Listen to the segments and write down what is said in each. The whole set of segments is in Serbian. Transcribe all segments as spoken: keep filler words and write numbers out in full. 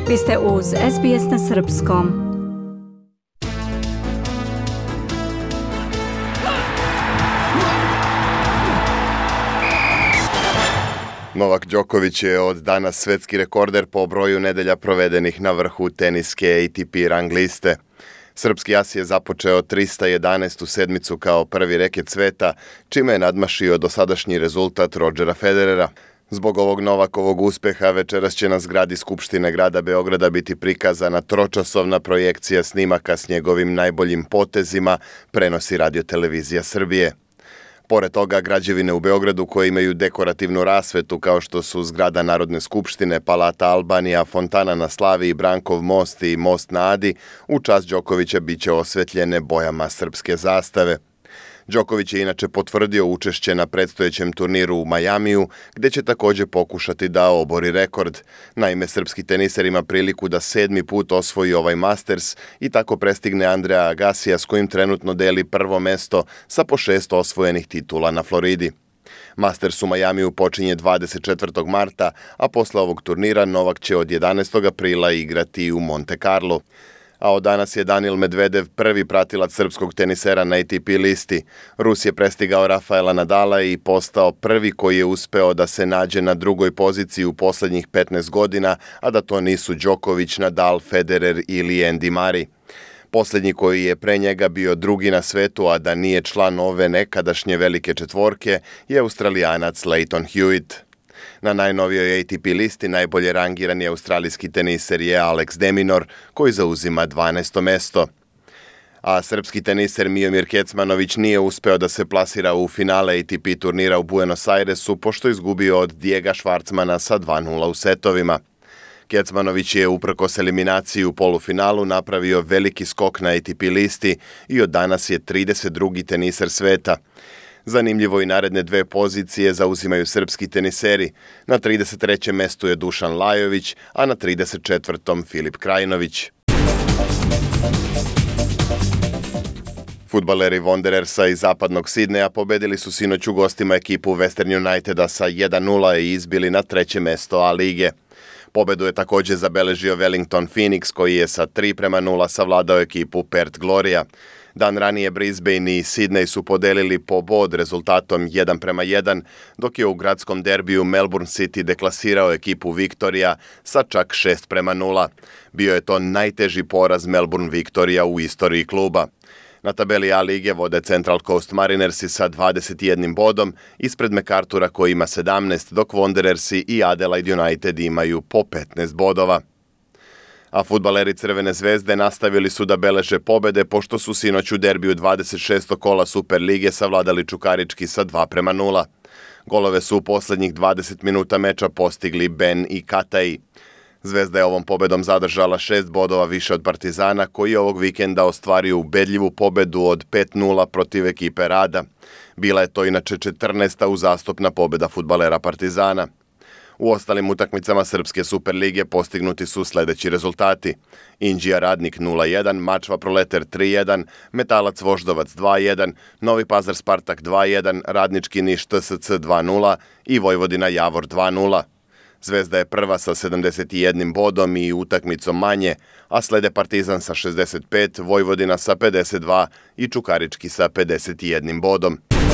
Vi ste uz S B S na srpskom. Novak Đoković je od danas svetski rekorder po broju nedelja provedenih na vrhu teniske A T P rang liste. Srpski as je započeo trista jedanaestu sedmicu kao prvi reket sveta, čime je nadmašio dosadašnji rezultat Rodgera Federera. Zbog ovog Novakovog uspeha večeras će na zgradi Skupštine grada Beograda biti prikazana tročasovna projekcija snimaka s njegovim najboljim potezima, prenosi Radio-televizija Srbije. Pored toga, građevine u Beogradu koje imaju dekorativnu rasvetu kao što su zgrada Narodne skupštine, Palata Albanija, Fontana na Slavi, Brankov most i Most na Adi, u čast Đokovića biće osvetljene bojama srpske zastave. Đoković je inače potvrdio učešće na predstojećem turniru u Majamiju, gde će također pokušati da obori rekord. Naime, srpski teniser ima priliku da sedmi put osvoji ovaj Masters i tako prestigne Andrea Agassija s kojim trenutno deli prvo mesto sa po šest osvojenih titula na Floridi. Masters u Majamiju počinje dvadeset četvrtog marta, a posle ovog turnira Novak će od jedanaestog aprila igrati u Monte Carlo. A od danas je Danil Medvedev prvi pratilac srpskog tenisera na A T P listi. Rus je prestigao Rafaela Nadala i postao prvi koji je uspeo da se nađe na drugoj poziciji u poslednjih petnaest godina, a da to nisu Đoković, Nadal, Federer ili Andy Murray. Posljednji koji je pre njega bio drugi na svetu, a da nije član ove nekadašnje velike četvorke, je Australijanac Lleyton Hewitt. Na najnovijoj A T P listi najbolje rangirani australijski teniser je Alex de Minaur, koji zauzima dvanaesto mesto. A srpski teniser Miomir Kecmanović nije uspeo da se plasira u finale A T P turnira u Buenos Airesu, pošto je izgubio od Diega Schwartzmana sa dva nula u setovima. Kecmanović je uprkos eliminaciji u polufinalu napravio veliki skok na A T P listi i od danas je trideset drugi teniser sveta. Zanimljivo i naredne dve pozicije zauzimaju srpski teniseri. Na trideset trećem mestu je Dušan Lajović, a na trideset četvrtom Filip Krajinović. Fudbaleri Wanderersa iz zapadnog Sidneja pobedili su sinoć u gostima ekipu Western Uniteda sa jedan nula i izbili na treće mesto A lige. Pobedu je također zabeležio Wellington Phoenix koji je sa tri prema nula savladao ekipu Perth Gloria. Dan ranije Brisbane i Sydney su podelili po bod rezultatom jedan prema jedan, dok je u gradskom derbiju Melbourne City deklasirao ekipu Victoria sa čak šest prema nula. Bio je to najteži poraz Melbourne Victoria u istoriji kluba. Na tabeli A lige vode Central Coast Marinersi sa dvadeset jednim bodom, ispred MacArthura koji ima sedamnaest, dok Wanderersi i Adelaide United imaju po petnaest bodova. A fudbaleri Crvene zvezde nastavili su da beleže pobede pošto su sinoć u derbiju dvadeset šestog kola Super lige savladali Čukarički sa dva prema nula. Golove su u posljednjih dvadeset minuta meča postigli Ben i Katai. Zvezda je ovom pobedom zadržala šest bodova više od Partizana, koji je ovog vikenda ostvario ubedljivu pobedu od pet nula protiv ekipe Rada. Bila je to inače četrnaesta uzastopna pobeda fudbalera Partizana. U ostalim utakmicama Srpske Super lige postignuti su sljedeći rezultati. Inđija Radnik nula jedan, Mačva Proleter tri jedan, Metalac Voždovac dva jedan, Novi Pazar Spartak dva jedan, Radnički Niš T S C dva nula i Vojvodina Javor dva nula. Zvezda je prva sa sedamdeset jednim bodom i utakmicom manje, a slede Partizan sa šezdeset pet, Vojvodina sa pedeset dva i Čukarički sa pedeset jednim bodom.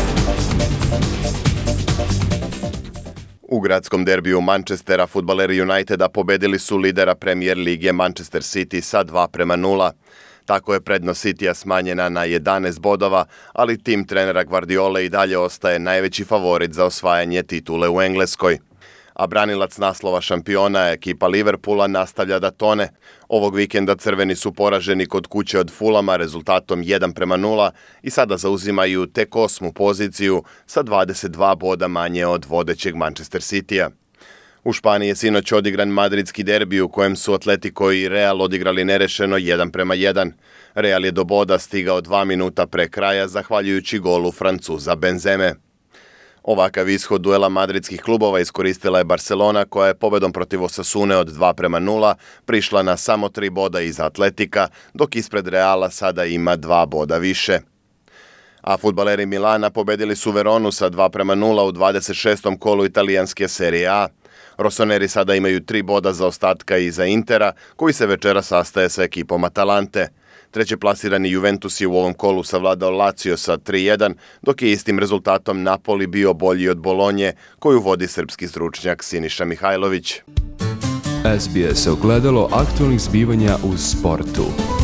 U gradskom derbiju Manchestera fudbaleri Uniteda pobedili su lidera Premier lige Manchester City sa dva prema nula. Tako je prednost Citya smanjena na jedanaest bodova, ali tim trenera Guardiola i dalje ostaje najveći favorit za osvajanje titule u Engleskoj. A branilac naslova šampiona, ekipa Liverpoola, nastavlja da tone. Ovog vikenda crveni su poraženi kod kuće od Fulama rezultatom jedan prema nula i sada zauzimaju tek osmu poziciju sa dvadeset dva boda manje od vodećeg Manchester Citya. U Španiji je sinoć odigran madridski derbi u kojem su Atletico i Real odigrali nerešeno jedan prema jedan. Real je do boda stigao dva minuta pre kraja zahvaljujući golu Francuza Benzeme. Ovakav ishod duela madridskih klubova iskoristila je Barcelona koja je pobedom protiv Osasune od dva prema nula prišla na samo tri boda iza Atletika, dok ispred Reala sada ima dva boda više. A fudbaleri Milana pobedili su Veronu sa dva prema nula u dvadeset šestom kolu italijanske Serije A. Rossoneri sada imaju tri boda za ostatka iza Intera, koji se večera sastaje sa ekipom Atalante. Treće plasirani Juventus je u ovom kolu savladao Lazio sa tri jedan, dok je istim rezultatom Napoli bio bolji od Bolonje, koju vodi srpski stručnjak Siniša Mihajlović. S B S ogledalo aktualnih zbivanja u sportu.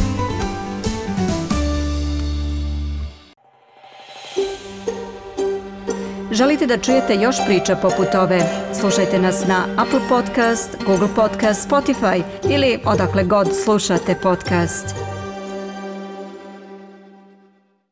Želite da čujete još priča poput ove? Slušajte nas na Apple Podcast, Google Podcast, Spotify ili odakle god slušate podcast.